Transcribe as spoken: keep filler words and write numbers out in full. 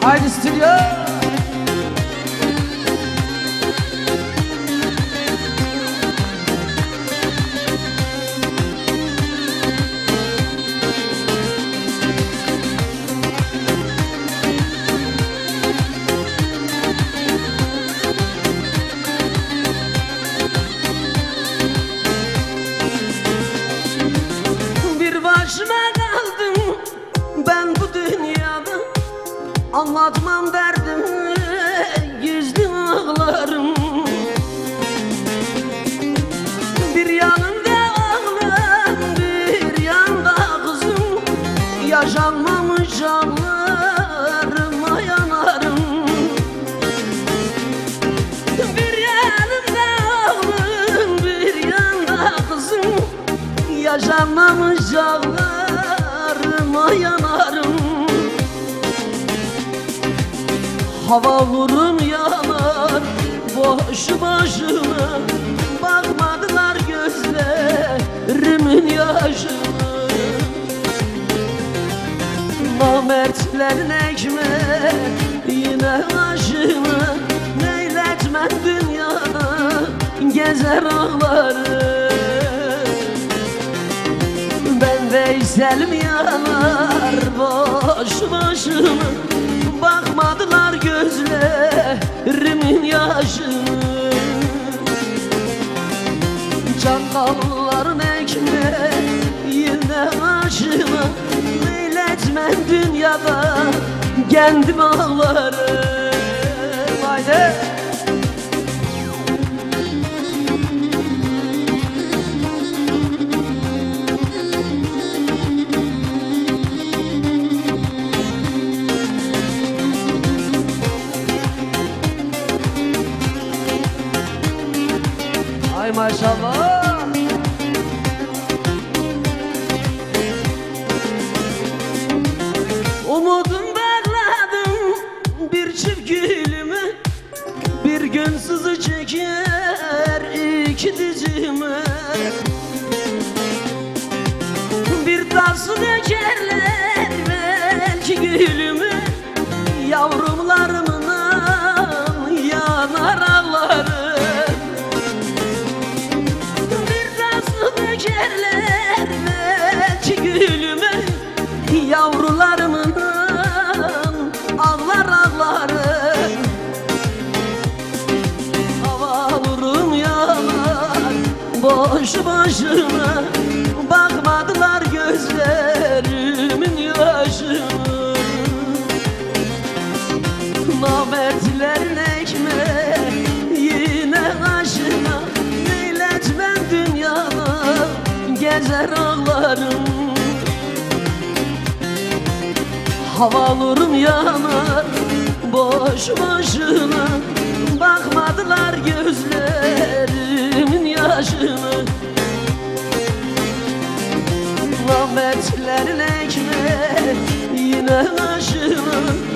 Haydi stüdyo. Anlatmam derdimi, gizli ağlarım. Bir yanımda ağlam, bir yanda kızım. Yaşanmamış ağlarıma yanarım. Bir yanımda ağlam, bir yanda kızım. Yaşanmamış ağlarıma yanarım. Hava vurum yanar boşu boşuna, bakmadılar gözlerimin yaşına. Namertlerin ekmek yine aşına, neyletmem dünyada gezer ağları. Ben Veysel'im yanar boşu boşuna, bakmadılar gözlerimin yaşını. Çakalların ekmeğine aşına, neyletmem dünyada kendim ağlarım. Haydi. Ay maşallah. Umudum bağladım bir çift gülümü, bir gün sızı çeker iki dizime. Bir taşı dökerler belki gülümü, yavrumlarımdan yanar ağlarım. Dökerler belki gülümü, yavrularımın ağlar ağlarım. Hava vurum yanar boşu boşuna, bakmadılar gözlerimin yaşına. Namertlerin ekmeği yine aşına, neyletmem dünyada gezer ağlarım. Hava vurum yanar boş boşuna, bakmadılar gözlerimin yaşına. Namertlerin ekmeği yine aşına,